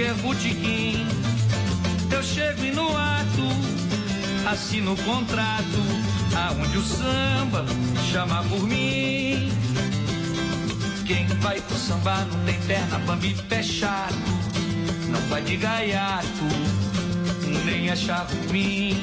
qualquer botequim. Eu chego e no ato assino o contrato, aonde o samba chama por mim. Quem vai pro samba não tem perna, bambi e pé chato, não vai de gaiato, nem achar ruim.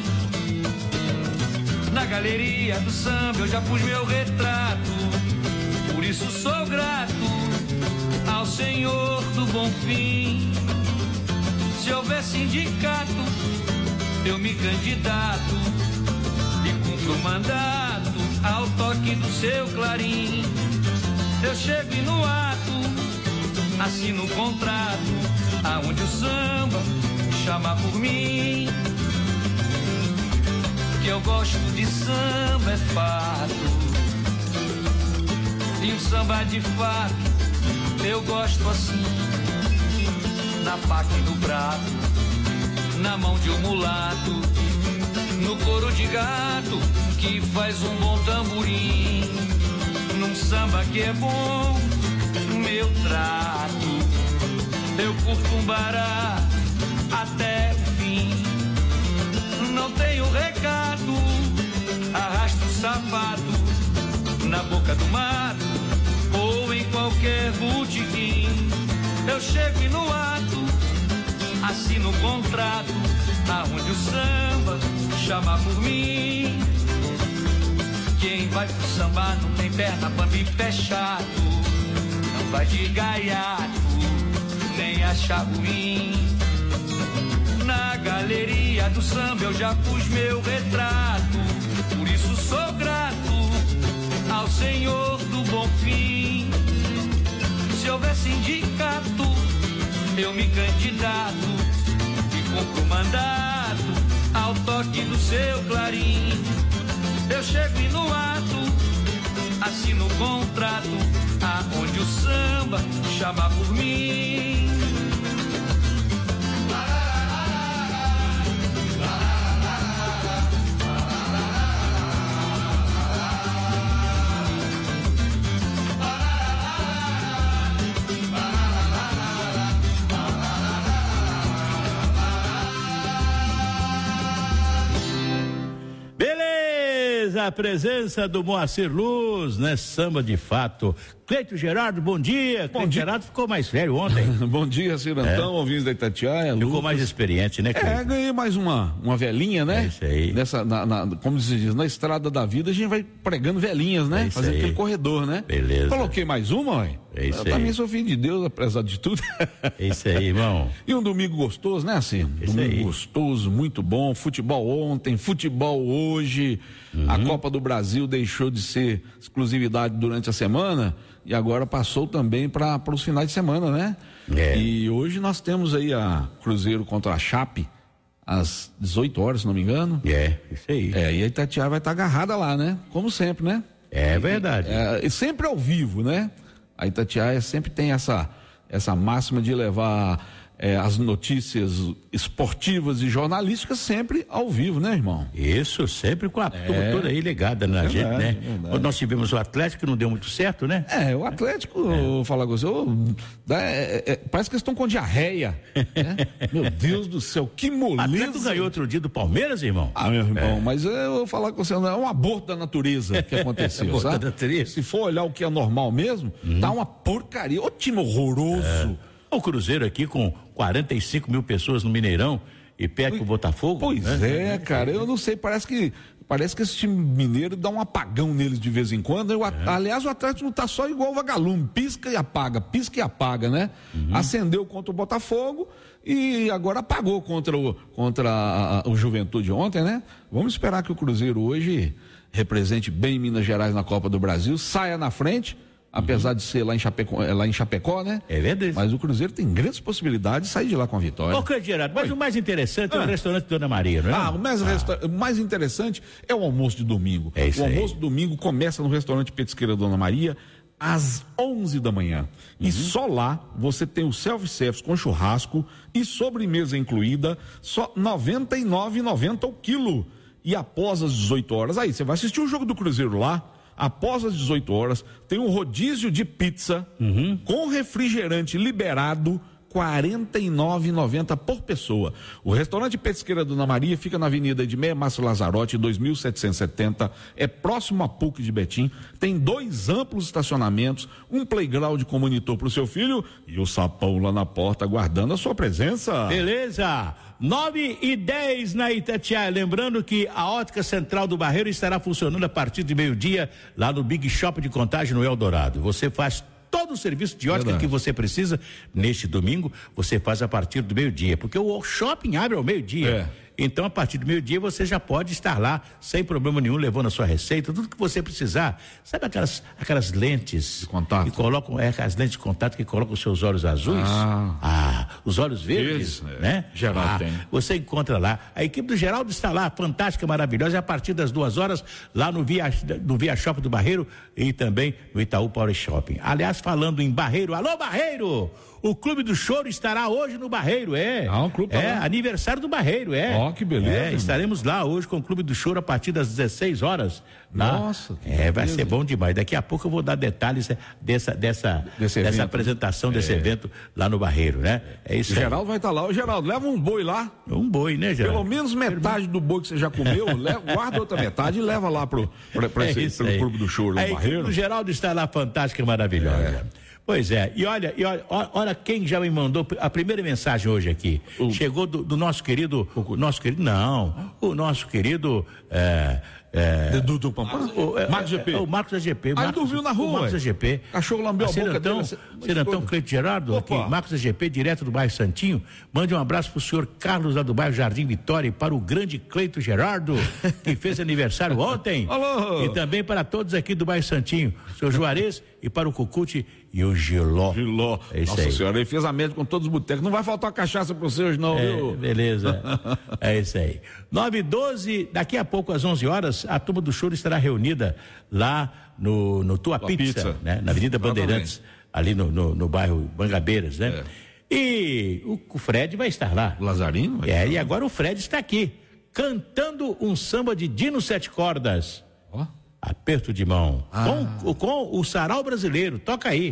Na galeria do samba eu já pus meu retrato, por isso sou grato ao Senhor do Bom Fim. Se houver sindicato, eu me candidato e cumpro o mandato ao toque do seu clarim. Eu chego e no ato assino o contrato, aonde o samba chama por mim. Que eu gosto de samba é fato, e o samba de fato eu gosto assim, na faca e no prato, na mão de um mulato, no couro de gato que faz um bom tamborim. Num samba que é bom, meu trato, eu curto um barato até o fim. Não tenho recado, arrasto o sapato na boca do mato ou em qualquer botequim. Eu chego e no ato assino o contrato, aonde o samba chama por mim. Quem vai pro samba não tem perna, bambi e pé chato, não vai de gaiato, nem achar ruim. Na galeria do samba eu já pus meu retrato, por isso sou grato ao Senhor do Bom Fim. Se houver sindicato, eu me candidato e cumpro o mandato ao toque do seu clarim. Eu chego e no ato assino o contrato, aonde o samba chama por mim. A presença do Moacir Luz, né? Samba de fato. Cleito Gerardo, bom dia. Cleito Gerardo ficou mais velho ontem. Bom dia, Cirantão, ouvintes da Itatiaia. Ficou Lucas. Mais experiente, né, Cleito? Ganhei mais uma velhinha, né? É isso aí. Como se diz, na estrada da vida a gente vai pregando velhinhas, né? Fazendo aquele corredor, né? Beleza. Coloquei mais uma, ué. É isso aí. Também sou filho de Deus, apesar de tudo. É isso aí, irmão. E um domingo gostoso, né, assim? Domingo gostoso, muito bom. Futebol ontem, futebol hoje. A Copa do Brasil deixou de ser exclusividade durante a semana e agora passou também para os finais de semana, né? E hoje nós temos aí a Cruzeiro contra a Chape às 18 horas, se não me engano. Isso aí. E a Itatiaia vai estar agarrada lá, né? Como sempre, né? É verdade. E sempre ao vivo, né? A Itatiaia sempre tem essa máxima de levar as notícias esportivas e jornalísticas sempre ao vivo, né, irmão? Isso, sempre com a turma toda aí ligada na gente, né? Quando nós tivemos o Atlético, não deu muito certo, né? O Atlético, vou falar com você, parece que eles estão com diarreia, né? Meu Deus do céu, que moleza. O Atlético ganhou outro dia do Palmeiras, irmão? Meu irmão, mas eu vou falar com você, não é um aborto da natureza que aconteceu, sabe? Da natureza. Se for olhar o que é normal mesmo, tá uma porcaria, ô time horroroso. O Cruzeiro aqui com 45 mil pessoas no Mineirão e perto do Botafogo. Pois cara, eu não sei, parece que esse time mineiro dá um apagão neles de vez em quando. Aliás, o Atlético não tá só igual o vagalume, pisca e apaga, né? Acendeu contra o Botafogo e agora apagou contra o Juventude ontem, né? Vamos esperar que o Cruzeiro hoje represente bem Minas Gerais na Copa do Brasil, saia na frente. Apesar de ser lá em Chapecó, né? É verdade. Mas o Cruzeiro tem grandes possibilidades de sair de lá com a vitória. Ok, Gerardo, mas o mais interessante é o restaurante Dona Maria, não é? O mais interessante é o almoço de domingo. O almoço de domingo começa no restaurante Petisqueira Dona Maria às 11 da manhã. E só lá você tem o self-service com churrasco e sobremesa incluída, só R$ 99,90 o quilo. E após as 18 horas, aí você vai assistir o jogo do Cruzeiro lá. Após as 18 horas, tem um rodízio de pizza com refrigerante liberado, R$ 49,90 por pessoa. O restaurante Petisqueira Dona Maria fica na Avenida Edmeia Márcio Lazarotti, 2770, é próximo a PUC de Betim, tem 2 amplos estacionamentos, um playground com monitor para o seu filho e o sapão lá na porta aguardando a sua presença. Beleza! 9h10 na Itatiaia. Lembrando que a Ótica Central do Barreiro estará funcionando a partir de meio-dia lá no Big Shop de Contagem no Eldorado. Você faz todo o serviço de ótica que você precisa neste domingo, você faz a partir do meio-dia, porque o shopping abre ao meio-dia. Então, a partir do meio-dia, você já pode estar lá, sem problema nenhum, levando a sua receita, tudo que você precisar. Sabe aquelas lentes de contato? Que colocam, as lentes de contato que colocam os seus olhos azuis? Os olhos verdes, né? Geraldo tem. Você encontra lá. A equipe do Geraldo está lá, fantástica, maravilhosa, a partir das 2h, lá no Via Shop do Barreiro e também no Itaú Power Shopping. Aliás, falando em Barreiro, alô Barreiro! O Clube do Choro estará hoje no Barreiro, um clube aniversário do Barreiro, que beleza. Estaremos lá hoje com o Clube do Choro a partir das 16h. Nossa. Vai ser bom demais. Daqui a pouco eu vou dar detalhes dessa apresentação, desse evento lá no Barreiro, né? É isso aí. O Geraldo vai estar lá. Ô, Geraldo, leva um boi lá. Um boi, né, Geraldo? Pelo menos metade do boi que você já comeu, guarda outra metade e leva lá pro Clube do Choro no Barreiro. A equipe do Geraldo está lá fantástica e maravilhosa. Pois é, e olha quem já me mandou a primeira mensagem hoje aqui. Chegou do nosso querido, o nosso querido Dudu Pampam? Marcos GP. O Marcos AGP. Aí dormiu na rua. Marcos AGP. Cachorro lambeu a boca dele. Serantão Cleito Gerardo, aqui, Marcos AGP, direto do bairro Santinho. Mande um abraço pro senhor Carlos, lá do bairro Jardim Vitória, e para o grande Cleito Gerardo, que fez aniversário ontem. Alô. E também para todos aqui do bairro Santinho, seu Juarez, e para o Cucute e o Giló. Nossa senhora, ele fez a média com todos os botecos. Não vai faltar cachaça para você hoje não, viu? Beleza. É isso aí. 9h12, daqui a pouco às 11h, a turma do Choro estará reunida lá no Tua Pizza, né? Na Avenida Bandeirantes, ali no bairro Mangabeiras, né? E o Fred vai estar lá. O Lazarinho? E agora o Fred está aqui, cantando um samba de Dino Sete Cordas. Aperto de mão. Com o Sarau Brasileiro. Toca aí.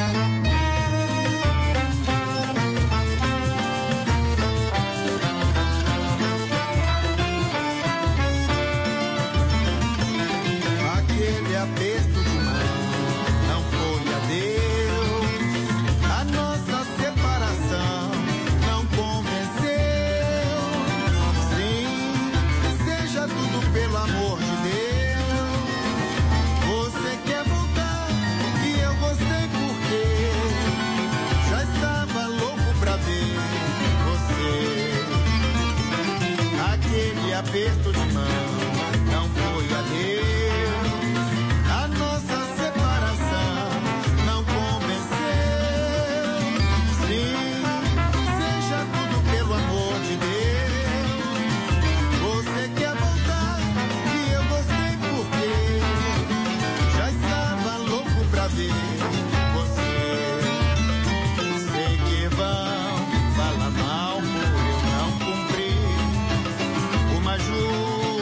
Aquele aperto de mão não foi adeus. A nossa separação não convenceu. Sim, seja tudo pelo amor de Deus. Você quer voltar e eu gostei porque já estava louco pra ver você. Aquele aperto de mão não foi adeus. A nossa separação não convenceu. Sim, seja tudo pelo amor de Deus. Você quer voltar e eu gostei porque já estava louco pra ver você. Sei que vão falar mal por eu não cumprir uma justiça.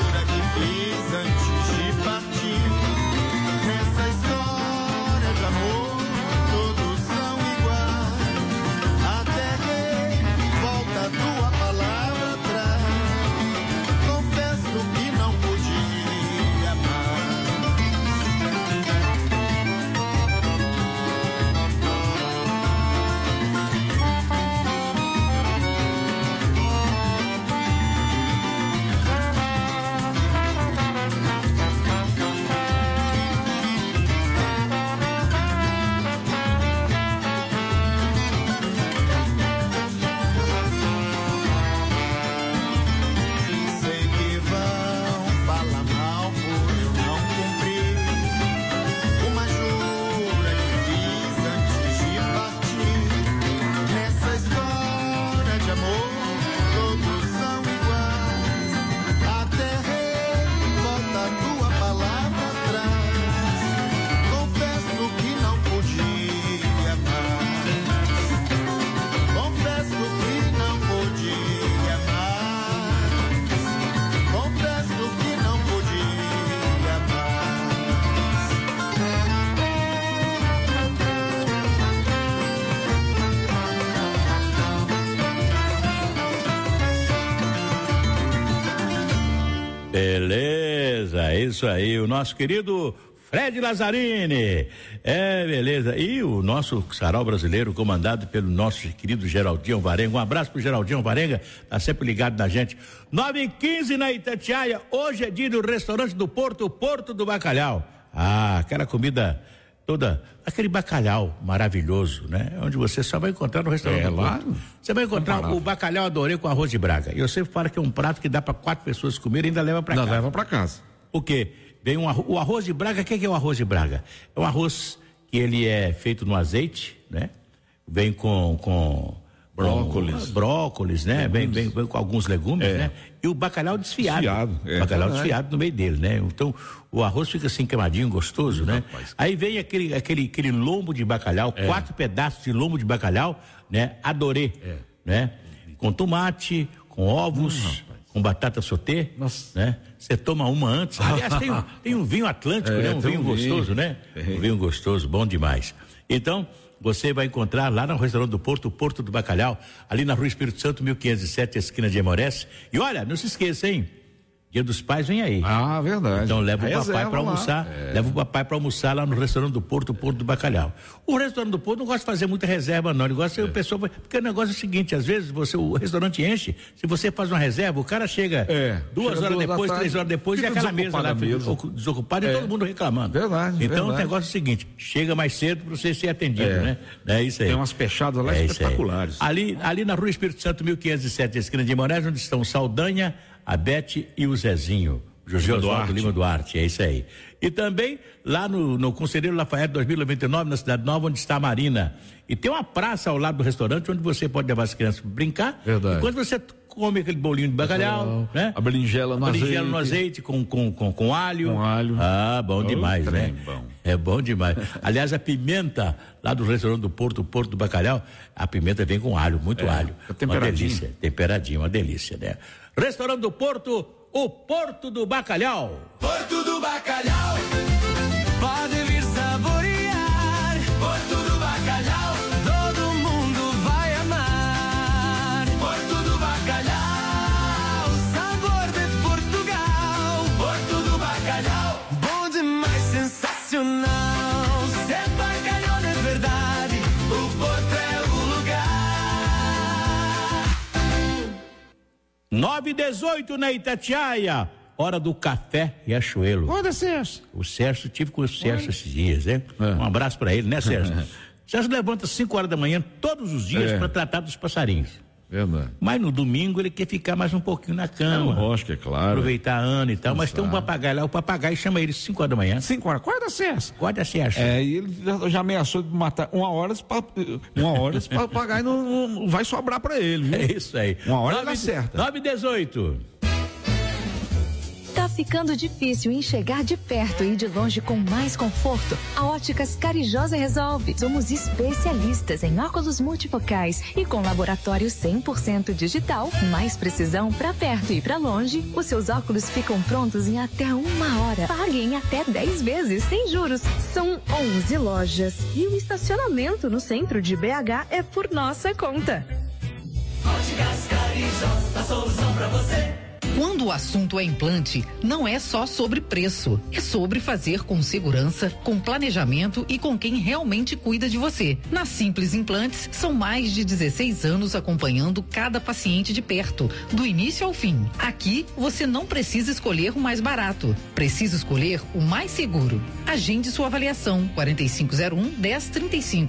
Beleza, isso aí, o nosso querido Fred Lazzarini, beleza, e o nosso sarau brasileiro comandado pelo nosso querido Geraldinho Varenga, um abraço pro Geraldinho Varenga, tá sempre ligado na gente. 9h15 na Itatiaia, hoje é dia do restaurante do Porto, Porto do Bacalhau, aquela comida toda, aquele bacalhau maravilhoso, né? Onde você só vai encontrar no restaurante do Porto. Você vai encontrar o bacalhau adorei com arroz de Braga, e eu sempre falo que é um prato que dá para 4 pessoas comer e ainda leva para casa. Leva para casa. Por quê? Vem o arroz de Braga, o que é o arroz de Braga? É um arroz que ele é feito no azeite, né? Vem com brócolis, né? Vem com alguns legumes, né? E o bacalhau desfiado. Bacalhau desfiado no meio dele, né? Então, o arroz fica assim queimadinho, gostoso, né? Rapaz. Aí vem aquele lombo de bacalhau, 4 pedaços de lombo de bacalhau, né? Adorei, né? Com tomate, com ovos, com batata sauté, né? Você toma uma antes. Aliás, tem um vinho Atlântico, né? Um vinho gostoso, né? Um vinho gostoso, bom demais. Então, você vai encontrar lá no restaurante do Porto, Porto do Bacalhau, ali na Rua Espírito Santo, 1507, esquina de Amorés. E olha, não se esqueça, hein? Dia dos Pais vem aí. Verdade. Então leva o papai para almoçar, leva o papai para almoçar lá no restaurante do Porto, Porto do Bacalhau. O restaurante do Porto não gosta de fazer muita reserva não, ele gosta que o pessoal vai, porque o negócio é o seguinte, às vezes o restaurante enche, se você faz uma reserva, o cara chega 2 horas depois, 3 horas depois, e aquela mesa lá desocupada e todo mundo reclamando. Verdade. Então o negócio é o seguinte, chega mais cedo para você ser atendido, né? É isso aí. Tem umas fechadas lá espetaculares. Ali na Rua Espírito Santo, 1507, esquina de Amorés, onde estão Saldanha, a Bete e o Zezinho, José Oswaldo Lima Duarte, é isso aí. E também lá no Conselheiro Lafayette 2099, na Cidade Nova, onde está a Marina. E tem uma praça ao lado do restaurante onde você pode levar as crianças para brincar. Verdade. Enquanto você come aquele bolinho de bacalhau, né? A berinjela no azeite com alho. Com alho. Bom demais, né? Bom. É bom demais. Aliás, a pimenta lá do restaurante do Porto, Porto do Bacalhau, a pimenta vem com alho, muito alho. Uma delícia, temperadinho, uma delícia, né? Restaurante do Porto, o Porto do Bacalhau. Porto do Bacalhau, pode vir saborear. Porto do Bacalhau, todo mundo vai amar. Porto do Bacalhau, sabor de Portugal. Porto do Bacalhau, bom demais, sensacional. Se é bacalhau de verdade, o Porto é o lugar. 9h18 na Itatiaia, hora do café e achoelo. Olha, Sérgio. O Sérgio, tive com o Sérgio esses dias, né? Um abraço pra ele, né, Sérgio? Sérgio levanta às 5 horas da manhã todos os dias para tratar dos passarinhos. Verdade. Mas no domingo ele quer ficar mais um pouquinho na cama. Lógico, é claro. Aproveitar a Ana e tal, mas tem um papagaio lá, o papagaio chama ele às 5 horas da manhã. 5 horas, acorda, Sérgio. Acorda, Sérgio. E ele já ameaçou de matar 1 hora, esse papagaio não vai sobrar pra ele, viu? É isso aí. 1 hora dá certo. 9h18. Tá ficando difícil enxergar de perto e de longe com mais conforto? A Óticas Carijosa resolve. Somos especialistas em óculos multifocais e com laboratório 100% digital, mais precisão para perto e para longe. Os seus óculos ficam prontos em até 1 hora. Pague em até 10 vezes sem juros. São 11 lojas e o estacionamento no centro de BH é por nossa conta. Óticas Carijosa, a solução para você. Quando o assunto é implante, não é só sobre preço. É sobre fazer com segurança, com planejamento e com quem realmente cuida de você. Na Simples Implantes, são mais de 16 anos acompanhando cada paciente de perto, do início ao fim. Aqui, você não precisa escolher o mais barato. Precisa escolher o mais seguro. Agende sua avaliação. 4501-1035.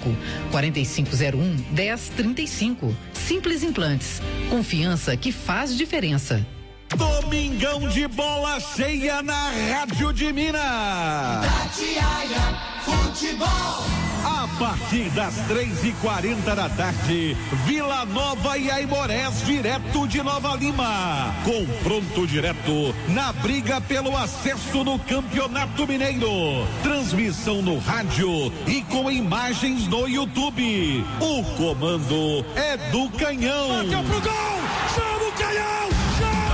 4501-1035. Simples Implantes. Confiança que faz diferença. Domingão de bola cheia na Rádio de Minas. Itatiaia Futebol. A partir das 3h40 da tarde, Vila Nova e Aimorés, direto de Nova Lima. Confronto direto na briga pelo acesso no Campeonato Mineiro. Transmissão no rádio e com imagens no YouTube. O comando é do Canhão. Bateu pro gol! Chama o Canhão!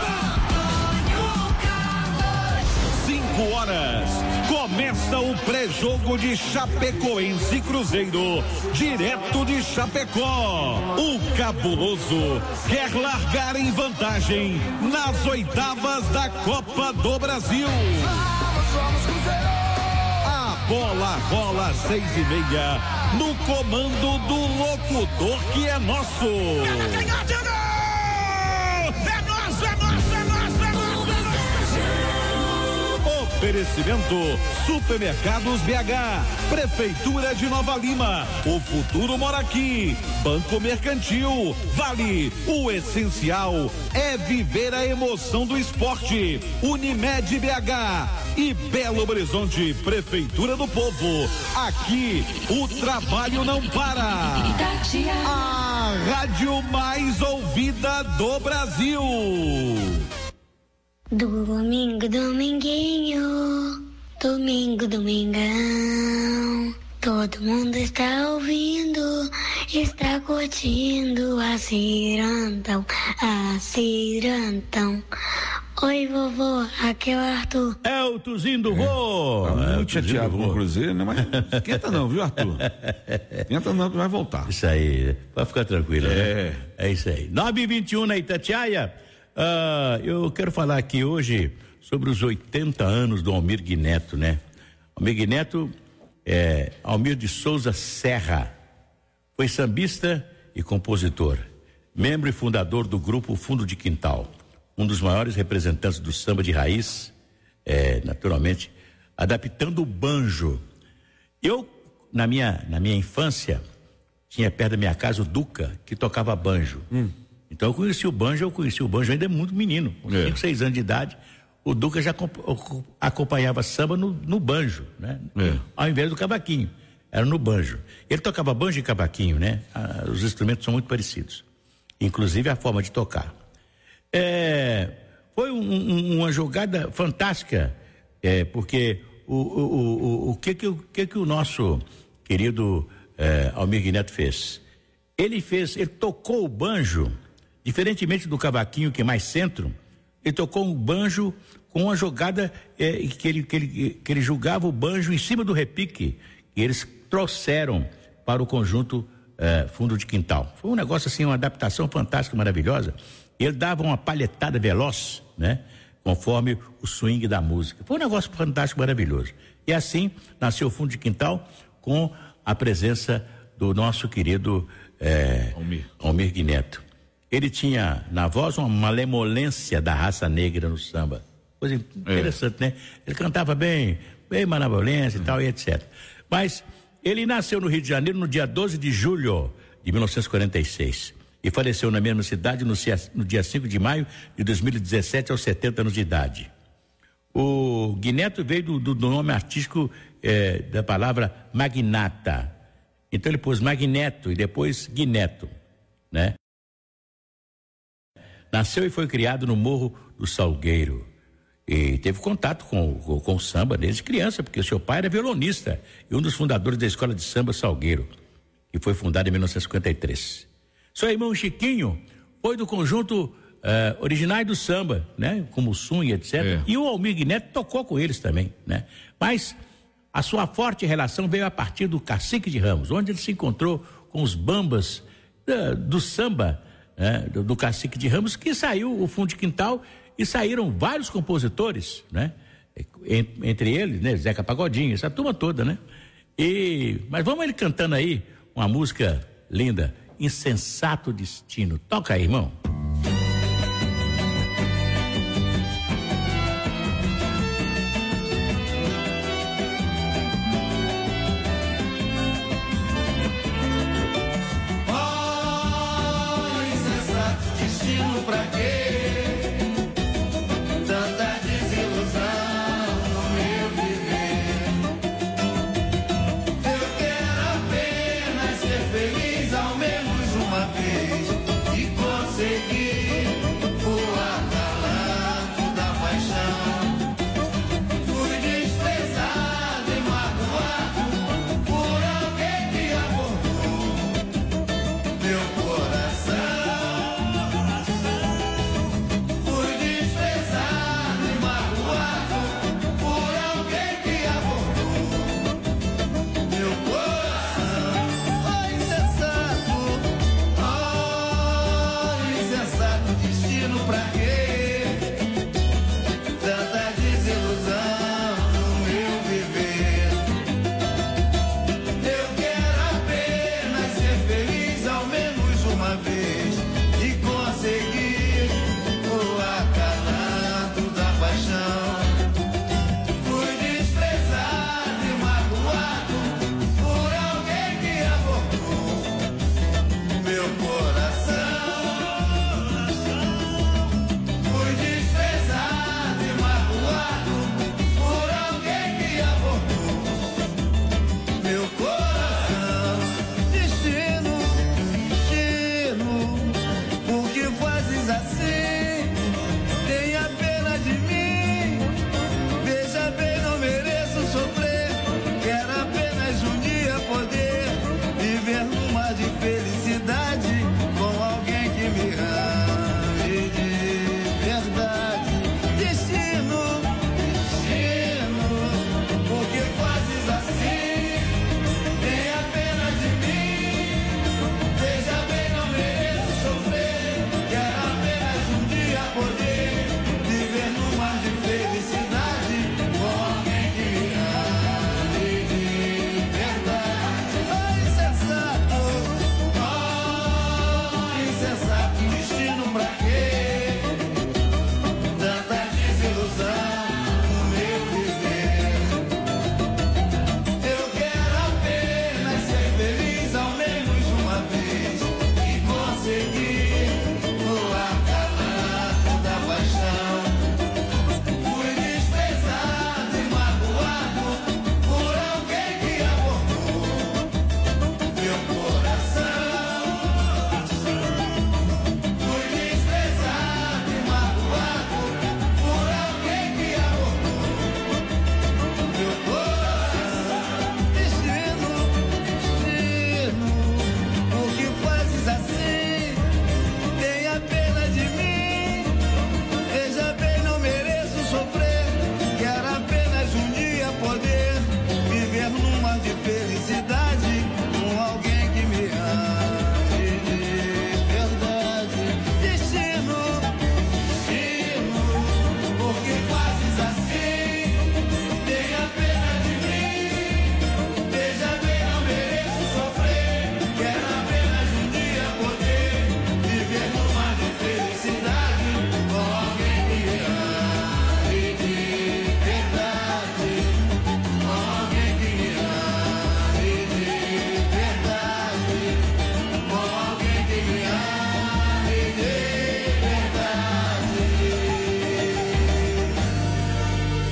5 horas, começa o pré-jogo jogo de Chapecoense e Cruzeiro, direto de Chapecó. O Cabuloso quer largar em vantagem nas oitavas da Copa do Brasil. Vamos, Cruzeiro! A bola rola 6:30 no comando do locutor que é nosso. Oferecimento Supermercados BH, Prefeitura de Nova Lima, o futuro mora aqui. Banco Mercantil, Vale, o essencial é viver a emoção do esporte. Unimed BH e Belo Horizonte, Prefeitura do Povo. Aqui o trabalho não para. A rádio mais ouvida do Brasil. Domingo, dominguinho, domingo, domingão. Todo mundo está ouvindo, está curtindo a cirantão, a cirantão. Oi, vovô, aqui é o Arthur. É o Tuzinho do vô. Muito chateado com o Cruzeiro, né? Mas esquenta não, viu, Arthur? Esquenta não, que vai voltar. Isso aí, pode ficar tranquilo, né? É isso aí. 9h21 na Itatiaia. Eu quero falar aqui hoje sobre os 80 anos do Almir Guineto, né? Almir Guineto Almir de Souza Serra, foi sambista e compositor, membro e fundador do grupo Fundo de Quintal, um dos maiores representantes do samba de raiz, naturalmente, adaptando o banjo. Eu, na minha infância, tinha perto da minha casa o Duca, que tocava banjo. Então eu conheci o banjo ainda muito menino, com 5, 6 anos de idade. O Duca já acompanhava samba no banjo, né? Ao invés do cavaquinho, era no banjo. Ele tocava banjo e cavaquinho, né? Os instrumentos são muito parecidos, inclusive a forma de tocar. Foi uma jogada fantástica, porque o que o nosso querido Almir Guineto fez? Ele tocou o banjo, diferentemente do cavaquinho, que é mais centro. Ele tocou um banjo com uma jogada que ele julgava o banjo em cima do repique, que eles trouxeram para o conjunto Fundo de Quintal. Foi um negócio assim, uma adaptação fantástica, maravilhosa. Ele dava uma palhetada veloz, né? Conforme o swing da música. Foi um negócio fantástico, maravilhoso. E assim nasceu o Fundo de Quintal, com a presença do nosso querido Almir Guineto. Ele tinha na voz uma malemolência da raça negra no samba. Coisa interessante, né? Ele cantava bem malemolência e tal, e etc. Mas ele nasceu no Rio de Janeiro no dia 12 de julho de 1946 e faleceu na mesma cidade no dia 5 de maio de 2017, aos 70 anos de idade. O Guineto veio do nome artístico da palavra magnata. Então ele pôs Magneto e depois Guineto, né? Nasceu e foi criado no Morro do Salgueiro e teve contato com o samba desde criança, porque o seu pai era violonista e um dos fundadores da Escola de Samba Salgueiro, que foi fundada em 1953. Seu irmão Chiquinho foi do conjunto Originais do Samba, né? Como o Swing, etc. E o Almir Guineto tocou com eles também, né? Mas a sua forte relação veio a partir do Cacique de Ramos, onde ele se encontrou com os bambas do samba, do Cacique de Ramos, que saiu o Fundo de Quintal e saíram vários compositores, né? Entre eles, né? Zeca Pagodinho, essa turma toda, né? Mas vamos ele cantando aí uma música linda, Insensato Destino. Toca aí, irmão. Pra quê? Tanta desilusão no meu viver. Eu quero apenas ser feliz ao menos uma vez e conseguir voar calado da paixão. Fui desprezado e magoado por alguém que abordou meu coração.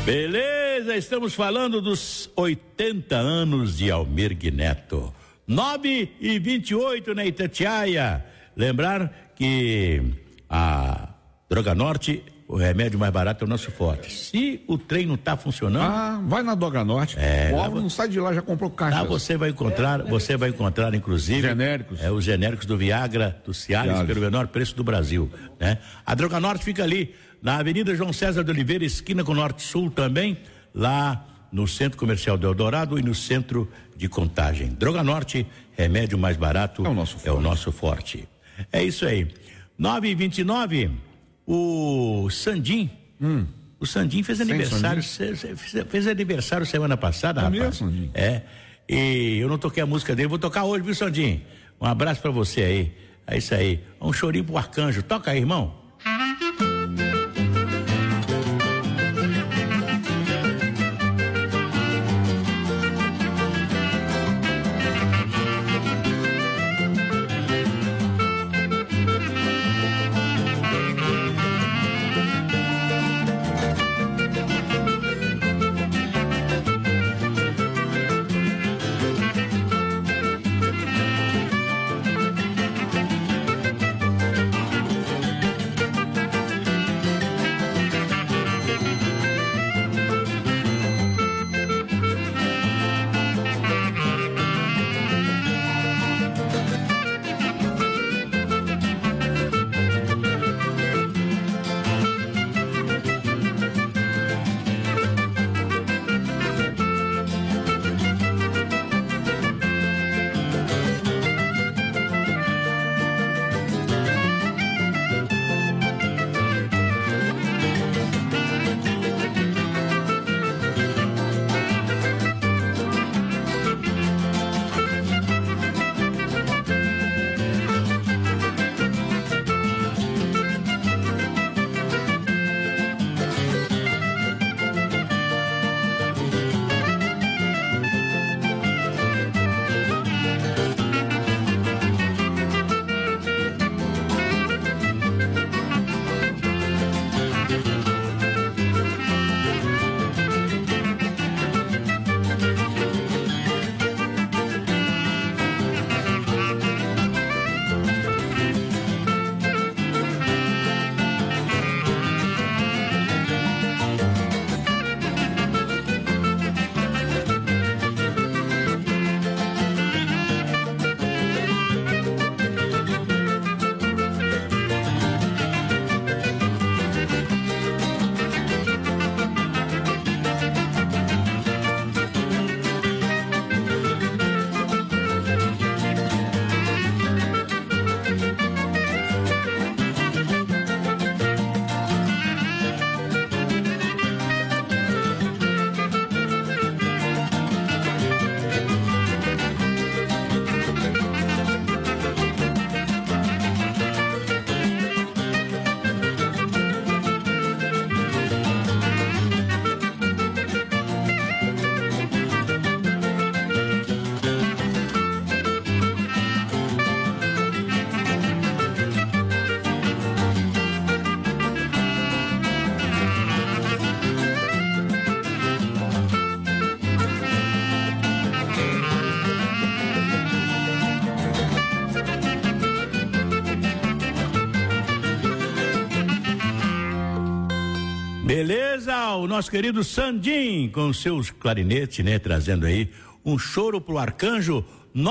Beleza, estamos falando dos 80 anos de Almir Neto. 9h28 na Itatiaia. Lembrar que a Droga Norte, o remédio mais barato é o nosso forte. Se o trem não está funcionando, vai na Droga Norte. O Álvaro não sai de lá, já comprou caixa. Lá você vai encontrar inclusive genéricos. Os genéricos do Viagra, do Cialis, pelo menor preço do Brasil, né? A Droga Norte fica ali na Avenida João César de Oliveira, esquina com o Norte Sul também, lá no Centro Comercial do Eldorado e no Centro de Contagem. Droga Norte, remédio mais barato é o nosso forte. É isso aí. 9h29, o Sandim. O Sandim fez aniversário. Fez aniversário semana passada, rapaz. Mesmo, e eu não toquei a música dele, vou tocar hoje, viu, Sandim? Um abraço pra você aí. É isso aí. Um chorinho pro Arcanjo. Toca aí, irmão. Beleza, o nosso querido Sandim com seus clarinetes, né, trazendo aí um choro pro Arcanjo.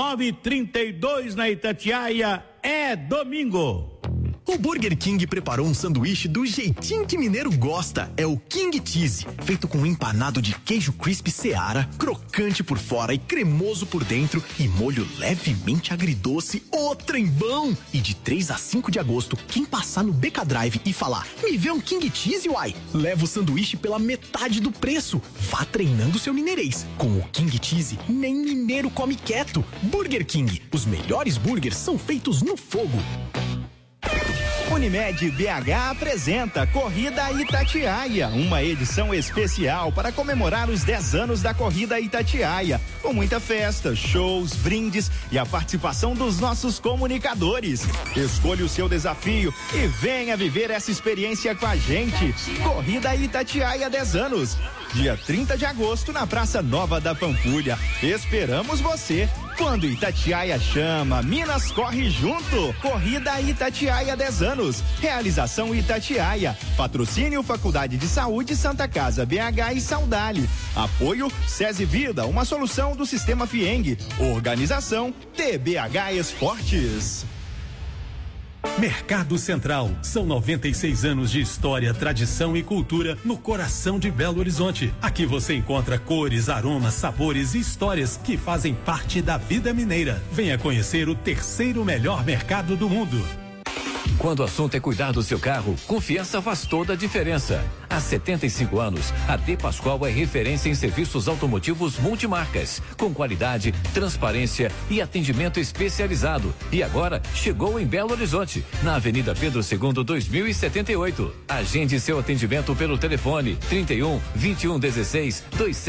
9h32 na Itatiaia, é domingo. O Burger King preparou um sanduíche do jeitinho que mineiro gosta. É o King Cheese, feito com empanado de queijo crispy Seara, crocante por fora e cremoso por dentro e molho levemente agridoce, ô trembão! E de 3 a 5 de agosto, quem passar no BK Drive e falar, me vê um King Cheese, uai, leva o sanduíche pela metade do preço. Vá treinando seu mineirês. Com o King Cheese, nem mineiro come quieto. Burger King, os melhores burgers são feitos no fogo. Unimed BH apresenta Corrida Itatiaia, uma edição especial para comemorar os 10 anos da Corrida Itatiaia, com muita festa, shows, brindes e a participação dos nossos comunicadores. Escolha o seu desafio e venha viver essa experiência com a gente. Corrida Itatiaia 10 anos. dia 30 de agosto, na Praça Nova da Pampulha. Esperamos você! Quando Itatiaia chama, Minas corre junto. Corrida Itatiaia 10 anos. Realização Itatiaia. Patrocínio Faculdade de Saúde Santa Casa BH e Saudale. Apoio SESI Vida, uma solução do Sistema Fieng. Organização TBH Esportes. Mercado Central, são 96 anos de história, tradição e cultura no coração de Belo Horizonte. Aqui você encontra cores, aromas, sabores e histórias que fazem parte da vida mineira. Venha conhecer o terceiro melhor mercado do mundo. Quando o assunto é cuidar do seu carro, confiança faz toda a diferença. Há 75 anos, a De Pascoal é referência em serviços automotivos multimarcas, com qualidade, transparência e atendimento especializado. E agora chegou em Belo Horizonte, na Avenida Pedro II, 2078. Agende seu atendimento pelo telefone 31 21 16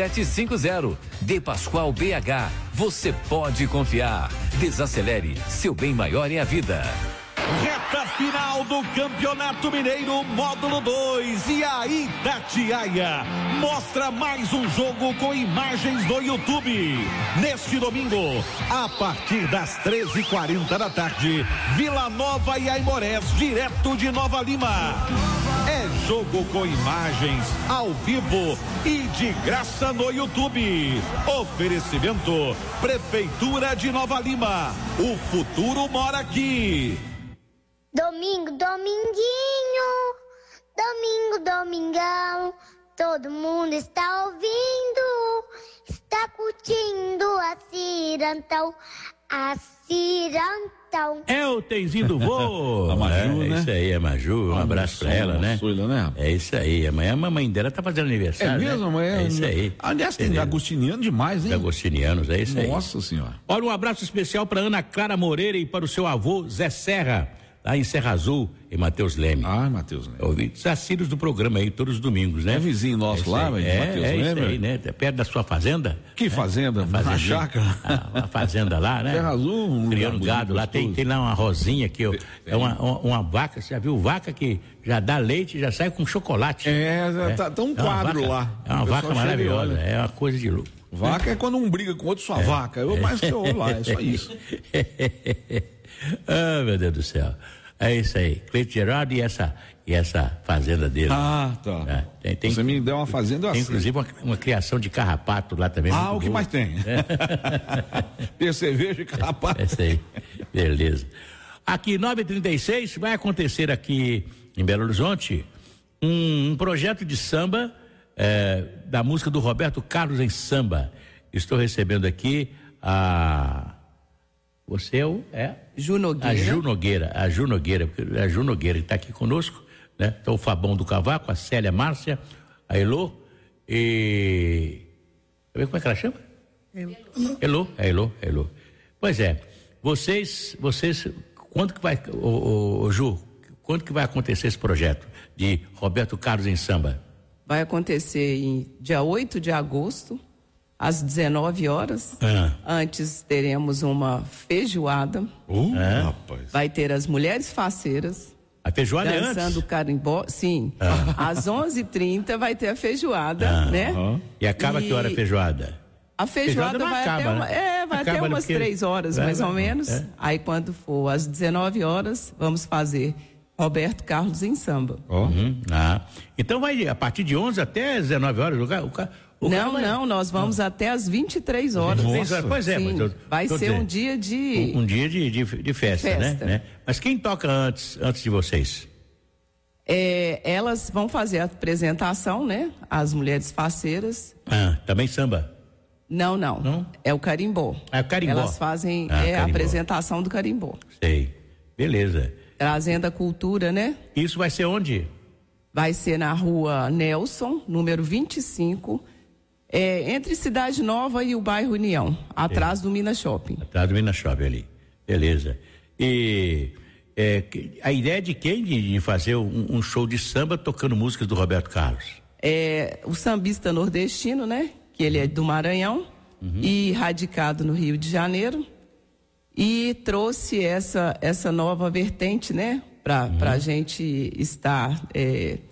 2750. De Pascoal BH, você pode confiar. Desacelere, seu bem maior é a vida. Reta final do Campeonato Mineiro Módulo 2 e a Itatiaia mostra mais um jogo com imagens no YouTube. Neste domingo, a partir das 13h40 da tarde, Vila Nova e Aimorés, direto de Nova Lima. É jogo com imagens ao vivo e de graça no YouTube. Oferecimento Prefeitura de Nova Lima. O futuro mora aqui. Domingo, dominguinho, domingo, domingão, todo mundo está ouvindo, está curtindo a cirantão, a cirantão. É o Tenzinho do Vô. A Maju, né? Isso aí, a Maju, um abraço pra ela, né? Né? É isso aí, amanhã a mamãe dela tá fazendo aniversário. É mesmo, né? amanhã? É isso aí. Aliás, tem agostiniano demais, hein? Agostinianos, é isso aí. Nossa Senhora. Olha, um abraço especial pra Ana Clara Moreira e para o seu avô Zé Serra, lá em Serra Azul, em Mateus Leme. Ah, Mateus Leme. Ouvintes assíduos do programa aí, todos os domingos, né? É vizinho nosso lá, mas Mateus Leme. É isso aí, né? Perto da sua fazenda. Que fazenda? Na chácara? A fazenda lá, né? Serra Azul. Criando gado lá, tem lá uma rosinha aqui, ó. É uma vaca, você já viu vaca que já dá leite e já sai com chocolate. Tá um quadro lá. É uma vaca maravilhosa, é uma coisa de louco. Vaca é quando um briga com outro, sua vaca. Eu mais que eu lá, é só isso. Ah, meu Deus do céu. É isso aí, Cleito Gerardo e essa fazenda dele. Ah, tá. Tem, você me deu uma fazenda tem assim. Inclusive uma criação de carrapato lá também. Ah, o que mais tem? Tem cerveja e carrapato. É isso aí, beleza. Aqui, 9h36, vai acontecer aqui em Belo Horizonte um projeto de samba da música do Roberto Carlos em samba. Estou recebendo aqui você Ju Nogueira. A Ju Nogueira que está aqui conosco, né? Então o Fabão do Cavaco, a Célia Márcia, a Elô e... Como é que ela chama? Elô. Pois é, vocês, quando que vai, Ju, quando que vai acontecer esse projeto de Roberto Carlos em samba? Vai acontecer em dia 8 de agosto, às 19 horas. Antes teremos uma feijoada. Rapaz. Vai ter as mulheres faceiras. A feijoada é antes? Dançando carimbó, sim. Às 11h30 vai ter a feijoada, né? E acaba que hora a feijoada? A feijoada vai acaba, vai até umas 3 horas, mais ou menos. Aí quando for às 19 horas, vamos fazer Roberto Carlos em samba. Então vai a partir de 11 até 19 horas Não, nós vamos até às 23 horas. Pois é, sim, mas vai ser um dia de... Um dia de festa, né? Mas quem toca antes de vocês? Elas vão fazer a apresentação, né? As mulheres faceiras. Também samba? Não. É o carimbó. É o carimbó. Elas fazem a apresentação do carimbó. Sei. Beleza. Trazendo a cultura, né? Isso vai ser onde? Vai ser na rua Nelson, número 25, entre Cidade Nova e o bairro União, atrás do Minas Shopping. Atrás do Minas Shopping ali. Beleza. E a ideia de quem de fazer um show de samba tocando músicas do Roberto Carlos? O sambista nordestino, né? Que ele é do Maranhão e radicado no Rio de Janeiro. E trouxe essa nova vertente, né? Para a gente estar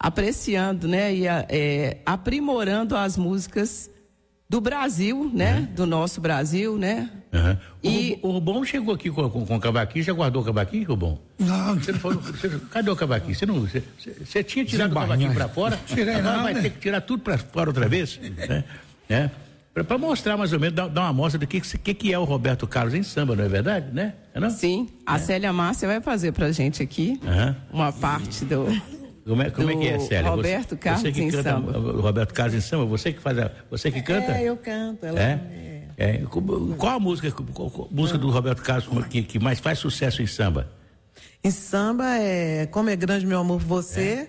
apreciando, né? E aprimorando as músicas do Brasil, né? Do nosso Brasil, né? O Rubão chegou aqui com o cavaquinho, já guardou o cavaquinho, Rubão? Não. Você não falou, cadê o cavaquinho? Você tinha tirado o cavaquinho pra fora? Tirei agora nada, vai ter que tirar tudo pra fora outra vez? Né? Pra mostrar mais ou menos, dar uma amostra do que é o Roberto Carlos em samba, não é verdade, né? Não? Sim, a Célia Márcia vai fazer pra gente aqui uma parte do... Como é que é, Célia? Roberto Carlos em samba. O Roberto Carlos em samba, você que canta? Eu canto. Qual a música do Roberto Carlos que mais faz sucesso em samba? Em samba é Como é Grande Meu Amor por Você,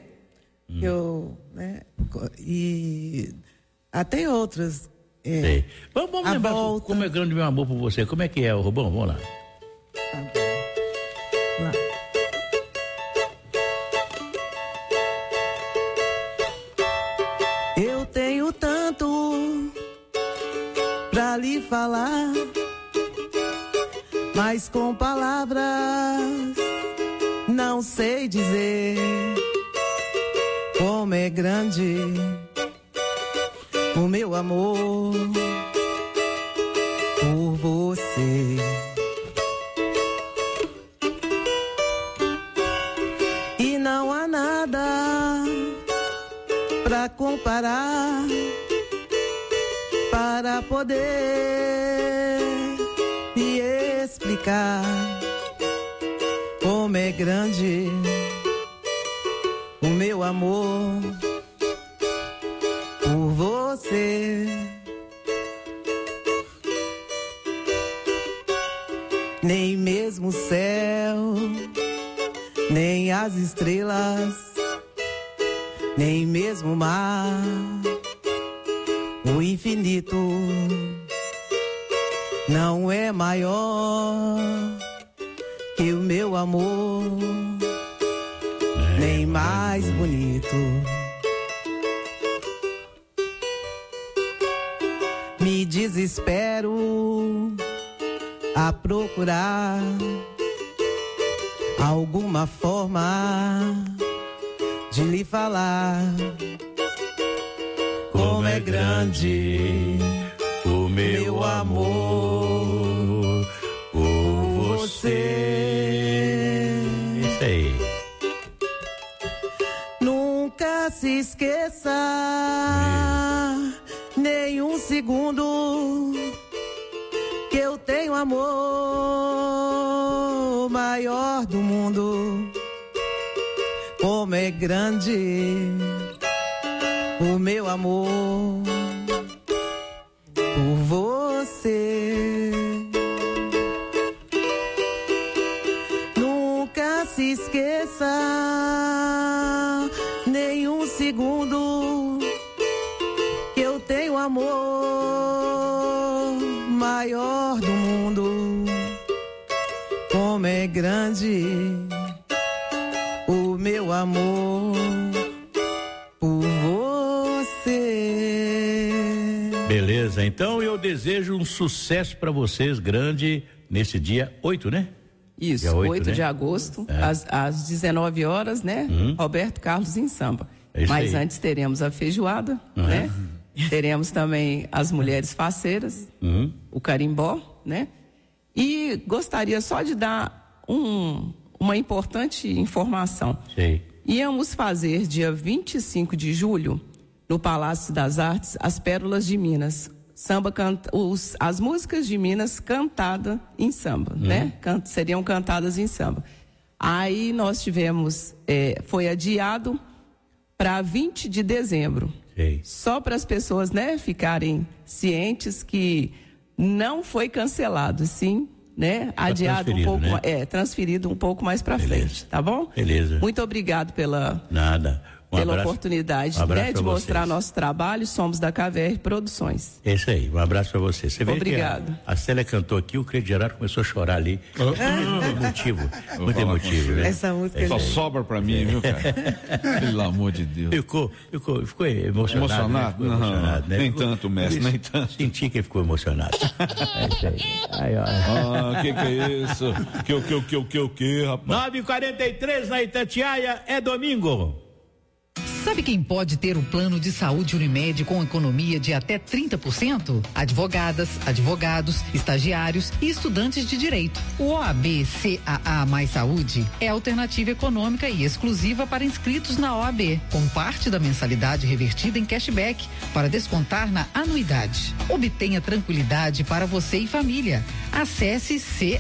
e tem outras. Vamos lembrar Como é Grande Meu Amor por Você. Como é que é, Rubão? Vamos lá. Eu tenho tanto pra lhe falar, mas com palavras não sei dizer como é grande o meu amor por você. E não há nada pra comparar, para poder me explicar como é grande o meu amor por você. Nem mesmo o céu, nem as estrelas, nem mesmo o mar, o infinito não é maior que o meu amor, nem mais bonito. Me desespero a procurar alguma forma de lhe falar como é grande o meu amor por você. Isso aí. Nunca se esqueça nem um segundo que eu tenho amor maior do mundo. Como é grande o meu amor por você. Nunca se esqueça nem um segundo que eu tenho amor maior do mundo. Como é grande o meu amor por você. Beleza, então eu desejo um sucesso para vocês grande nesse dia 8, né? Isso, dia 8 né? de agosto, às 19 horas, né? Roberto Carlos em samba. Mas aí. Antes teremos a feijoada, né? Teremos também as mulheres faceiras, o carimbó, né? E gostaria só de dar uma importante informação. Sei. Íamos fazer dia 25 de julho, no Palácio das Artes, as Pérolas de Minas. As músicas de Minas cantadas em samba, né? Seriam cantadas em samba. Aí nós tivemos, foi adiado para 20 de dezembro. Sei. Só para as pessoas, né, ficarem cientes que não foi cancelado, sim, né? Adiado um pouco, né? Transferido um pouco mais para frente, tá bom? Beleza. Muito obrigado pela abraço, oportunidade, né, de mostrar nosso trabalho. Somos da KVR Produções. É isso aí, um abraço pra você. Você vê Obrigado. que a Célia cantou aqui, o Credo Gerardo começou a chorar ali. Muito emotivo, né? Essa música só sobra pra mim, viu, cara? Pelo amor de Deus. Ficou emocionado. Né? Ficou emocionado, né? Nem tanto, mestre, nem tanto. Senti que ele ficou emocionado. É isso aí. Que é isso? Que, rapaz? 9h43 na Itatiaia, é domingo. Sabe quem pode ter o plano de saúde Unimed com economia de até 30%? Advogadas, advogados, estagiários e estudantes de direito. O OAB CAA Mais Saúde é alternativa econômica e exclusiva para inscritos na OAB, com parte da mensalidade revertida em cashback para descontar na anuidade. Obtenha tranquilidade para você e família. Acesse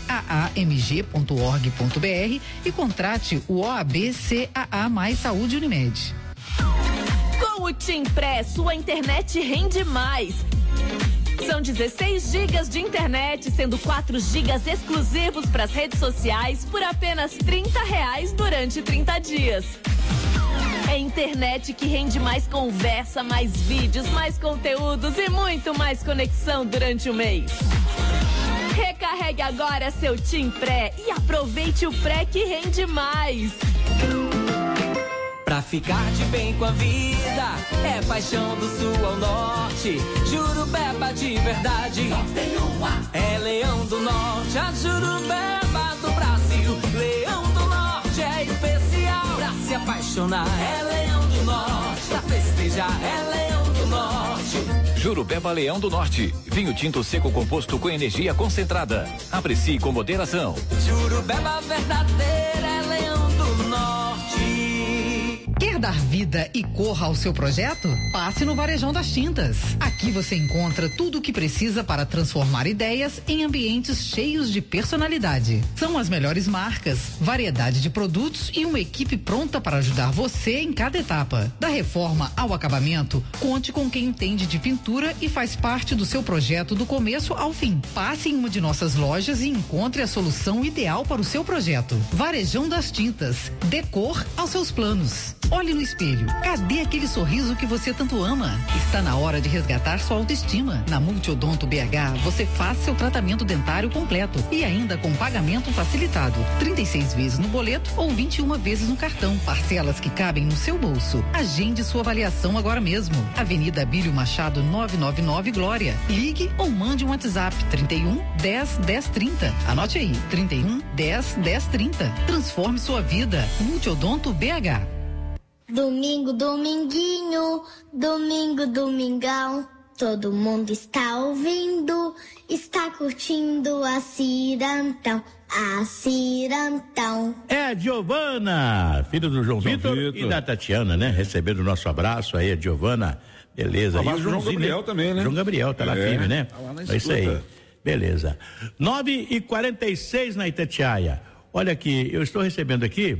caamg.org.br e contrate o OAB CAA Mais Saúde Unimed. Com o TIM Pré, sua internet rende mais. São 16 gigas de internet, sendo 4 gigas exclusivos para as redes sociais por apenas R$30 durante 30 dias. É internet que rende mais conversa, mais vídeos, mais conteúdos e muito mais conexão durante o mês. Recarregue agora seu TIM Pré e aproveite o Pré que rende mais. Pra ficar de bem com a vida, é paixão do sul ao norte. Jurubeba de verdade, só tem uma. É Leão do Norte, a Jurubeba do Brasil. Leão do Norte é especial pra se apaixonar. É Leão do Norte, pra festejar. É Leão do Norte. Jurubeba Leão do Norte, vinho tinto seco composto com energia concentrada. Aprecie com moderação. Jurubeba verdadeira, é Leão do Norte. Quer dar vida e cor ao seu projeto? Passe no Varejão das Tintas. Aqui você encontra tudo o que precisa para transformar ideias em ambientes cheios de personalidade. São as melhores marcas, variedade de produtos e uma equipe pronta para ajudar você em cada etapa. Da reforma ao acabamento, conte com quem entende de pintura e faz parte do seu projeto do começo ao fim. Passe em uma de nossas lojas e encontre a solução ideal para o seu projeto. Varejão das Tintas. Dê cor aos seus planos. Olhe no espelho. Cadê aquele sorriso que você tanto ama? Está na hora de resgatar sua autoestima. Na Multiodonto BH, você faz seu tratamento dentário completo e ainda com pagamento facilitado. 36 vezes no boleto ou 21 vezes no cartão. Parcelas que cabem no seu bolso. Agende sua avaliação agora mesmo. Avenida Abílio Machado 999 Glória. Ligue ou mande um WhatsApp 31 10 10 30. Anote aí, 31 10 10 30. Transforme sua vida. Multiodonto BH. Domingo, dominguinho, domingo, domingão, todo mundo está ouvindo, está curtindo a Cirantão, a Cirantão. É a Giovana, filho do João Vitor e da Tatiana, né? Recebendo o nosso abraço aí, a Giovana, beleza. E o João Gabriel também, né? João Gabriel, tá lá firme, né? Tá lá na É isso aí, beleza. 9h46 na Itatiaia. Olha aqui, eu estou recebendo aqui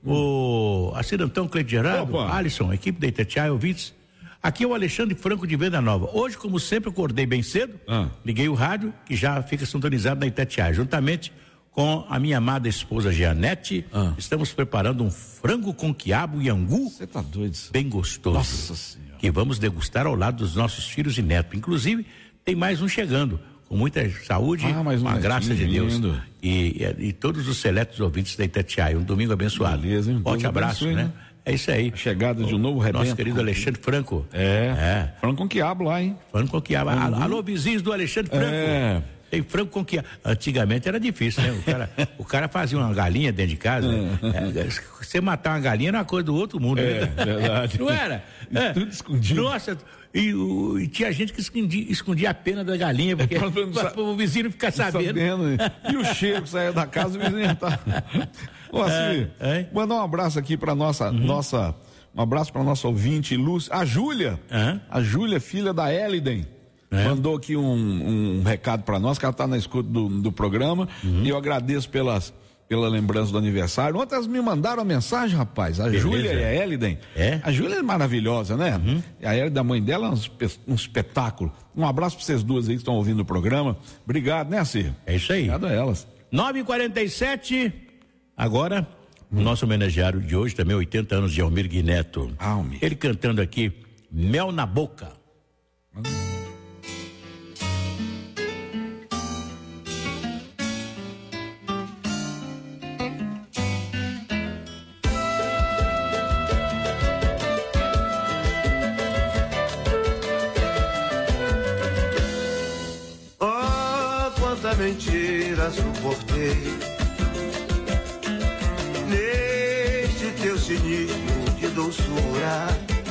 a Cirantão Cleide Gerardo, Alisson, equipe da Itatiaia, ouvintes. Aqui é o Alexandre Franco de Venda Nova. Hoje, como sempre, acordei bem cedo, liguei o rádio, que já fica sintonizado na Itatiaia. Juntamente com a minha amada esposa Jeanette, estamos preparando um frango com quiabo e angu. Você tá doido? Bem gostoso. Nossa Senhora. Que vamos degustar ao lado dos nossos filhos e netos. Inclusive, tem mais um chegando. Com muita saúde, com a graça de Deus. E todos os seletos ouvintes da Itatiaia. Um domingo abençoado. Beleza, hein? Forte abraço, né? É isso aí. A chegada de um novo rebento. Nosso querido Alexandre Franco. Frango com quiabo lá, hein? Frango com quiabo. Alô, vizinhos do Alexandre Franco. Tem frango com quiabo. Antigamente era difícil, né? O cara fazia uma galinha dentro de casa. Você matar uma galinha era uma coisa do outro mundo. Né? Verdade. Não era? Tudo escondido. Nossa. E tinha gente que escondia a pena da galinha, porque para o vizinho ficar sabendo. E o cheiro que saía da casa, o vizinho tá. Mandar um abraço aqui para nossa, um abraço para nossa ouvinte Lúcia, a Júlia, filha da Eliden. Mandou aqui um recado para nós, que ela tá na escuta do programa, e eu agradeço pela lembrança do aniversário. Ontem elas me mandaram a mensagem, rapaz. A Júlia e a Eliden. A Júlia é maravilhosa, né? A Eliden, da mãe dela, um espetáculo. Um abraço para vocês duas aí que estão ouvindo o programa. Obrigado, né, Cir? É isso aí. Obrigado a elas. 9h47. Agora, o nosso homenageário de hoje também, 80 anos de Almir Guineto. Ele cantando aqui, Mel na Boca. Mentira suportei neste teu cinismo de doçura.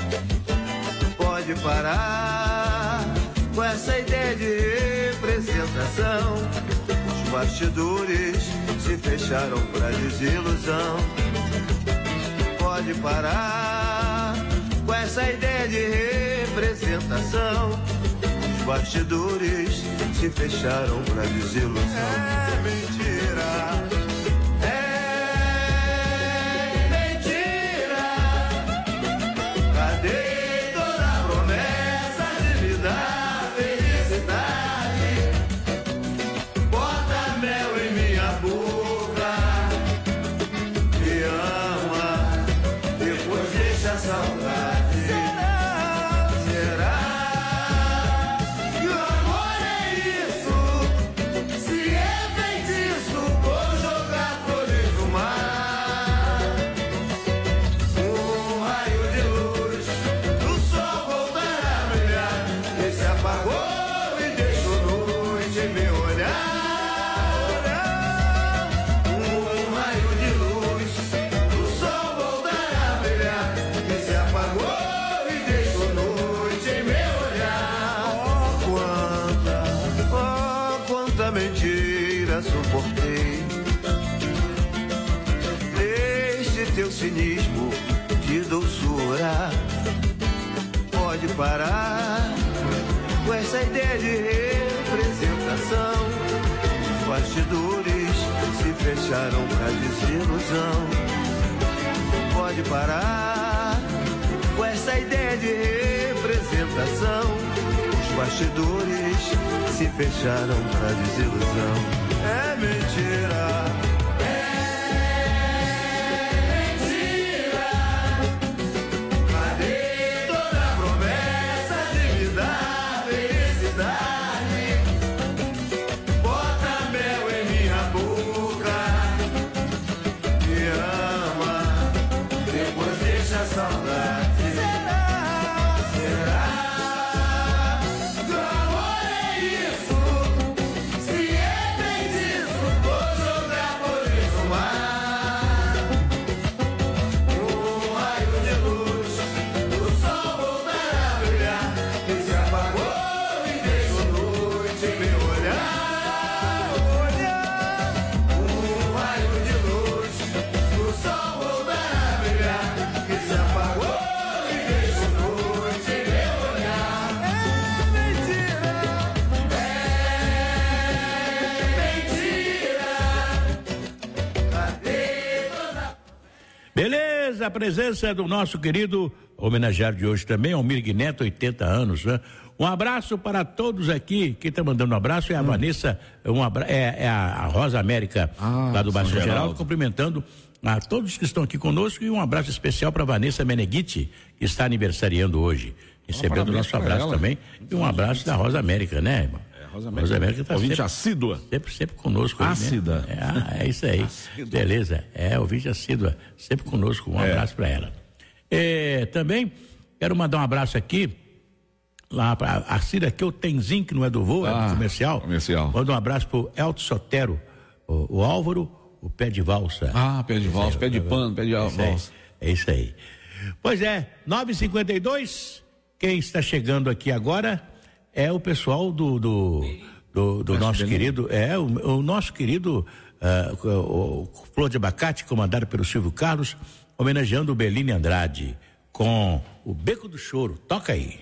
Pode parar com essa ideia de representação. Os bastidores se fecharam pra desilusão. Pode parar com essa ideia de representação. Os bastidores se fecharam pra desilusão. É mentira. Teu cinismo de doçura. Pode parar com essa ideia de representação. Os bastidores se fecharam pra desilusão. Pode parar com essa ideia de representação. Os bastidores se fecharam pra desilusão. É mentira. A presença do nosso querido homenageado de hoje também, Almir Neto, 80 anos, né? Um abraço para todos aqui. Quem está mandando um abraço é a Vanessa, é a Rosa América, lá do Baixo Geraldo, cumprimentando a todos que estão aqui conosco, e um abraço especial para Vanessa Meneghiti, que está aniversariando hoje, recebendo o nosso abraço também, e um abraço da Rosa América, né, irmão? Rosa América está ouvinte assídua. Sempre conosco. Ácida. Né? É isso aí. Ácida. Beleza. Ouvinte assídua, sempre conosco. Um abraço para ela. Também quero mandar um abraço aqui lá para a Cida Tenzin, que não é do voo, é do comercial. Manda um abraço pro Elton Sotero, o Álvaro, o Pé de Valsa. Pé de valsa, pé de pano, pé de valsa. É isso aí. Pois é, 9h52, quem está chegando aqui agora é o pessoal do nosso querido, o nosso querido o Flor de Abacate, comandado pelo Silvio Carlos, homenageando o Bellini Andrade com o Beco do Choro. Toca aí.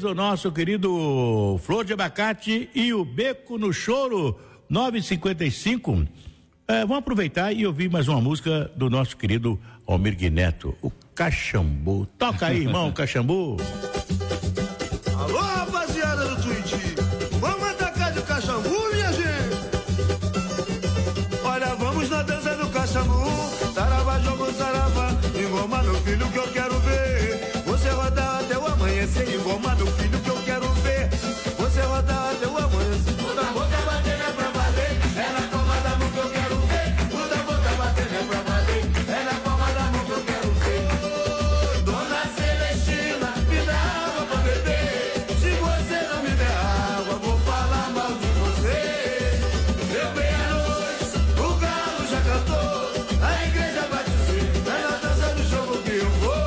o nosso querido Flor de Abacate e o Beco no Choro, 9h55. Vamos aproveitar e ouvir mais uma música do nosso querido Almir Neto, o Caxambu. Toca aí, irmão, Caxambu. Alô, rapaziada do Twitch, vamos atacar de Caxambu, minha gente. Olha, vamos na dança do Caxambu, saravá, jogo, saravá, engoma meu filho que eu quero ver. Você rodar até o amanhecer, engoma meu filho que eu quero ver. Você rodar até o amanhecer, o tambor tá batendo é pra valer, é na palma da mão que eu quero ver. O tambor tá batendo é pra valer, é na palma da mão que eu quero ver. Dona Celestina, me dá água pra beber. Se você não me der água, vou falar mal de você. Deu meia-noite, o galo já cantou, a igreja vai dizer, é na dança do jogo que eu vou.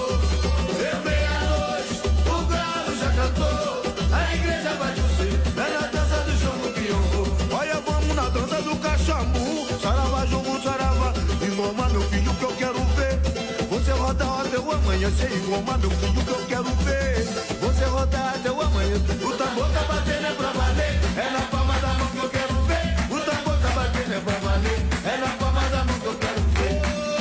Deu meia-noite, o galo já cantou, a igreja vai dizer, é na dança do jogo que eu vou. Olha, vamos na dança do Caxambu, saravá, jogo, saravá, engoma meu filho que eu quero ver. Você rodar até o amanhecer, engoma meu filho que eu quero ver. Você rodar até o amanhecer, o tambor tá batendo é pra valer, é na palma da mão que eu quero ver. O tambor tá batendo é pra valer, é na palma da mão que eu quero ver.